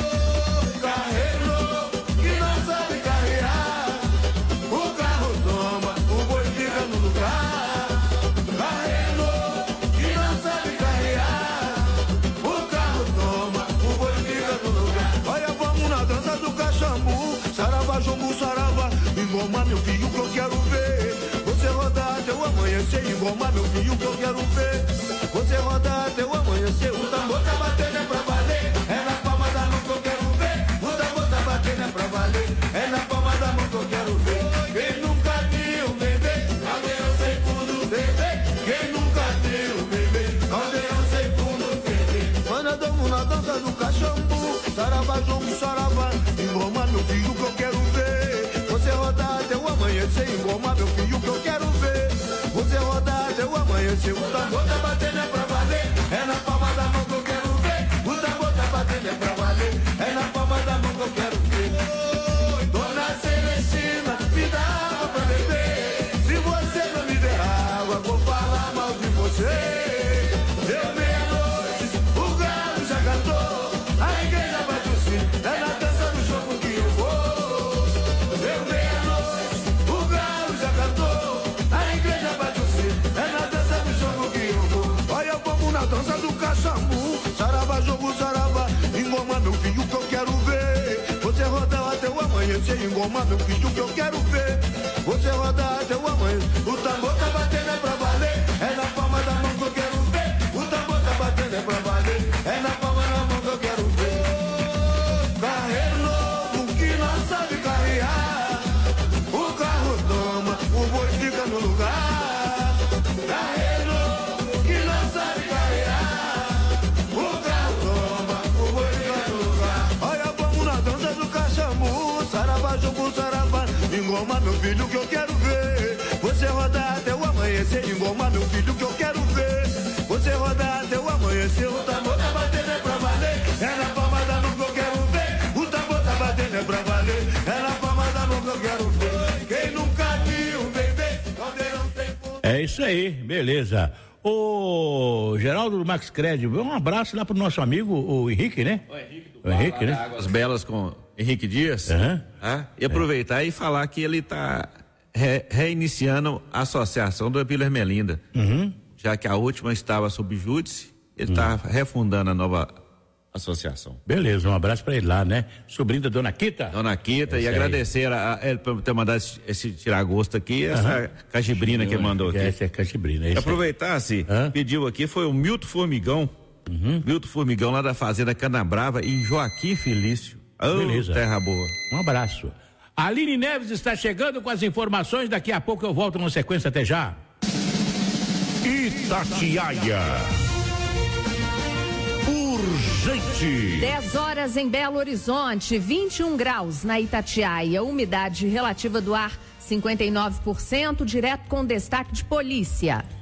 Carreiro novo que não sabe carrear, o carro toma, o boi fica no lugar. Carreiro novo que não sabe carrear, o carro toma, o boi fica no lugar. Olha, vamos na dança do Caxambu, saravá, jogo, saravá, engoma meu filho que eu quero ver. Você rodar até o amanhecer, engoma meu filho que eu quero ver. Você rodar até o amanhecer, o tambor tá batendo é pra valer, é na palma da mão que eu quero ver. O tambor tá batendo é pra valer, é na palma da mão que eu quero ver. Quem nunca viu bebê, caldeirão sem fundo, bebê. Quem nunca viu bebê, caldeirão sem fundo, bebê. Manda domo na dança do Caxambu, saravá, jogo, saravá, engoma meu filho que eu quero ver. Você rodar até o amanhecer, engoma meu filho que eu quero ver. Você rodar até o amanhecer, o tambor tá batendo é pra valer, é na palma da mão que eu quero ver. O tambor tá batendo é pra valer, é na palma da mão que eu quero ver. Dona Celestina, me dá água pra beber. Se você não me der água, vou falar mal de você. Deu meia-noite, o galo já cantou, a igreja vai tossir, é na dança do jogo que eu vou. Deu meia-noite, o galo já cantou, a igreja vai tossir, é na dança do jogo que eu vou. Olha, vamos na dança do Caxambu, saravá, jogo, saravá, engoma meu filho que eu quero ver. Você rodar até o amanhecer, engoma meu filho que eu quero ver. Você rodar até o amanhecer, o tambor tá batendo é pra valer, é na palma da mão que eu quero ver. O tambor tá batendo é pra valer, é na palma da mão que eu quero ver. Carreiro novo que não sabe carrear, o carro toma, o boi fica no lugar. Carreiro novo que não sabe carrear, o carro toma, o boi fica no lugar. Olha, vamos na dança do Caxambu, saravá, jogo, saravá, engoma meu filho que eu quero ver. Você rodar até o amanhecer, engoma meu filho que eu quero ver. Você rodar até o amanhecer, o tambor tá batendo é pra valer, é na palma da mão que eu quero ver. O tambor tá batendo é pra valer, é na palma da mão que eu quero ver. Quem nunca viu bebê, caldeirão tem fundo. É isso aí, beleza. Ô Geraldo do Max Crédito, um abraço lá pro nosso amigo, o Henrique, né? O Henrique, né? Águas Belas com Henrique Dias. E aproveitar e falar que ele está reiniciando a associação do Vila Ermelinda. Já que a última estava sob júdice, ele está refundando a nova associação. Beleza, um abraço para ele lá, né? Sobrinho da Dona Quita. Dona Quita, e agradecer a ele por ter mandado esse tiragosto aqui, essa cajibrina que ele mandou aqui. Essa é cajibrina. Aproveitar, pediu aqui, foi o Milton Formigão. Milton Formigão lá da Fazenda Canabrava, em Joaquim Felício. Beleza. Terra boa. Um abraço. A Aline Neves está chegando com as informações, daqui a pouco eu volto na sequência, até já. Itatiaia. Urgente. 10 horas em Belo Horizonte, 21 graus na Itatiaia, umidade relativa do ar 59%, direto com destaque de polícia.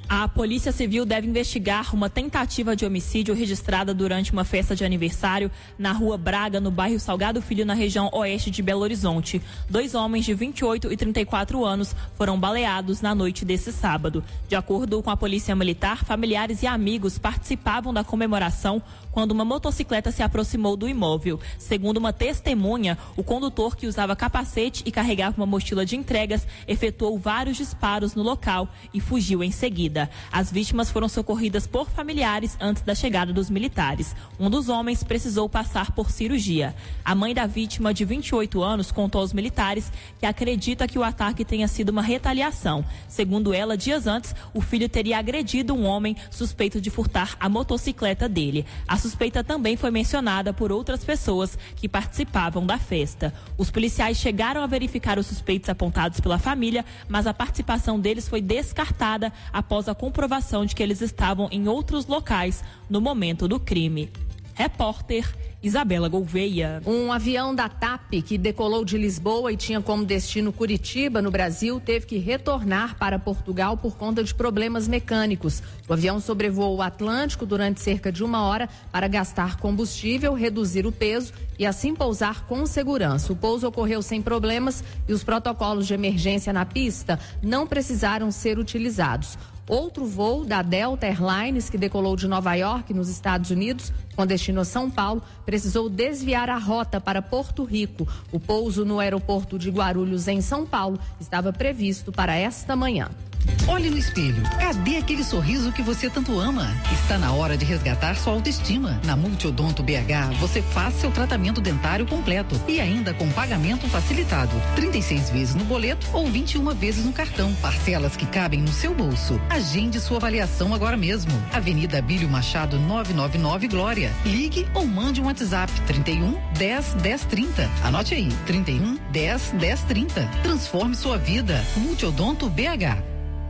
A Polícia Civil deve investigar uma tentativa de homicídio registrada durante uma festa de aniversário na Rua Braga, no bairro Salgado Filho, na região oeste de Belo Horizonte. 2 homens de 28 e 34 anos foram baleados na noite desse sábado. De acordo com a Polícia Militar, familiares e amigos participavam da comemoração quando uma motocicleta se aproximou do imóvel. Segundo uma testemunha, o condutor, que usava capacete e carregava uma mochila de entregas, efetuou vários disparos no local e fugiu em seguida. As vítimas foram socorridas por familiares antes da chegada dos militares. Um dos homens precisou passar por cirurgia. A mãe da vítima, de 28 anos, contou aos militares que acredita que o ataque tenha sido uma retaliação. Segundo ela, dias antes, o filho teria agredido um homem suspeito de furtar a motocicleta dele. A suspeita também foi mencionada por outras pessoas que participavam da festa. Os policiais chegaram a verificar os suspeitos apontados pela família, mas a participação deles foi descartada após a comprovação de que eles estavam em outros locais no momento do crime. Repórter Isabela Gouveia. Um avião da TAP que decolou de Lisboa e tinha como destino Curitiba, no Brasil, teve que retornar para Portugal por conta de problemas mecânicos. O avião sobrevoou o Atlântico durante cerca de 1 hora para gastar combustível, reduzir o peso e assim pousar com segurança. O pouso ocorreu sem problemas e os protocolos de emergência na pista não precisaram ser utilizados. Outro voo da Delta Airlines, que decolou de Nova York, nos Estados Unidos, com destino a São Paulo, precisou desviar a rota para Porto Rico. O pouso no aeroporto de Guarulhos, em São Paulo, estava previsto para esta manhã. Olhe no espelho. Cadê aquele sorriso que você tanto ama? Está na hora de resgatar sua autoestima. Na Multiodonto BH, você faz seu tratamento dentário completo e ainda com pagamento facilitado. 36 vezes no boleto ou 21 vezes no cartão. Parcelas que cabem no seu bolso. Agende sua avaliação agora mesmo. Avenida Abílio Machado 999 Glória. Ligue ou mande um WhatsApp 31 10 10 30. Anote aí, 31 10 10 30. Transforme sua vida. Multiodonto BH.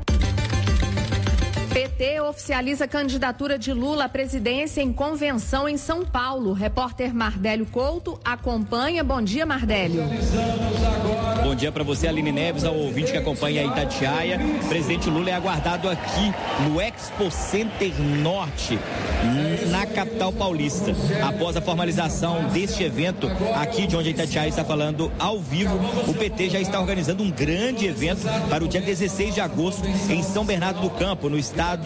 PT oficializa a candidatura de Lula à presidência em convenção em São Paulo. Repórter Mardélio Couto acompanha. Bom dia, Mardélio. Bom dia para você, Aline Neves, ao ouvinte que acompanha a Itatiaia. O presidente Lula é aguardado aqui no Expo Center Norte, na capital paulista. Após a formalização deste evento, aqui de onde a Itatiaia está falando ao vivo, o PT já está organizando um grande evento para o dia 16 de agosto em São Bernardo do Campo, no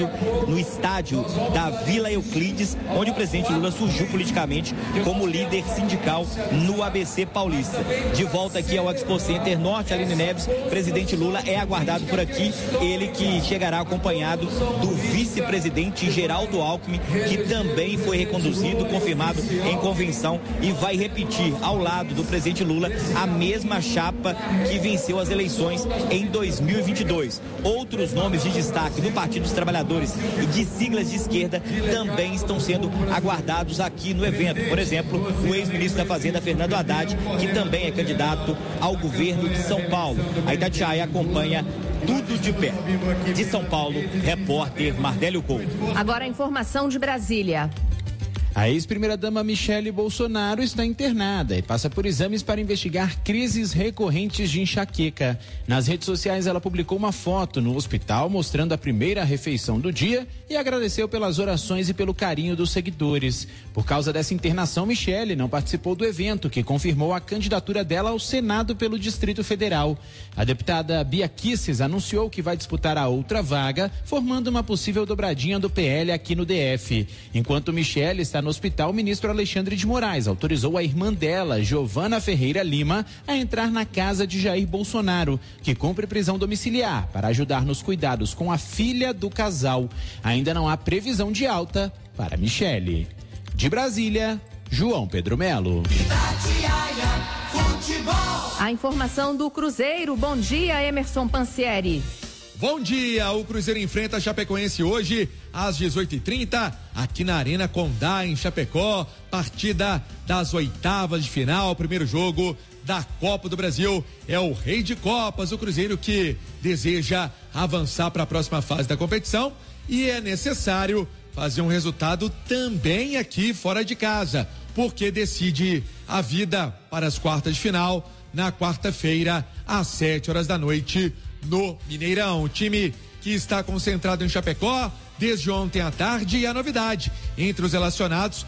estádio da Vila Euclides, onde o presidente Lula surgiu politicamente como líder sindical no ABC paulista. De volta aqui ao Expo Center Norte, Aline Neves, presidente Lula é aguardado por aqui, ele que chegará acompanhado do vice-presidente Geraldo Alckmin, que também foi reconduzido, confirmado em convenção, e vai repetir ao lado do presidente Lula a mesma chapa que venceu as eleições em 2022. Outros nomes de destaque do Partido dos Trabalhadores e de siglas de esquerda também estão sendo aguardados aqui no evento. Por exemplo, o ex-ministro da Fazenda, Fernando Haddad, que também é candidato ao governo de São Paulo. A Itatiaia acompanha tudo de perto. De São Paulo, repórter Mardélio Couto. Agora a informação de Brasília. A ex-primeira-dama Michele Bolsonaro está internada e passa por exames para investigar crises recorrentes de enxaqueca. Nas redes sociais, ela publicou uma foto no hospital mostrando a primeira refeição do dia e agradeceu pelas orações e pelo carinho dos seguidores. Por causa dessa internação, Michele não participou do evento, que confirmou a candidatura dela ao Senado pelo Distrito Federal. A deputada Bia Kicis anunciou que vai disputar a outra vaga, formando uma possível dobradinha do PL aqui no DF. Enquanto Michele está no hospital, o ministro Alexandre de Moraes autorizou a irmã dela, Giovana Ferreira Lima, a entrar na casa de Jair Bolsonaro, que cumpre prisão domiciliar, para ajudar nos cuidados com a filha do casal. Ainda não há previsão de alta para Michele. De Brasília, João Pedro Melo. A informação do Cruzeiro. Bom dia, Emerson Pansieri. Bom dia, o Cruzeiro enfrenta a Chapecoense hoje às 18h30 aqui na Arena Condá, em Chapecó, partida das oitavas de final, primeiro jogo da Copa do Brasil. É o Rei de Copas, o Cruzeiro, que deseja avançar para a próxima fase da competição, e é necessário fazer um resultado também aqui fora de casa, porque decide a vida para as quartas de final na quarta-feira às 7 horas da noite no Mineirão. O time que está concentrado em Chapecó desde ontem à tarde. E a novidade: entre os relacionados,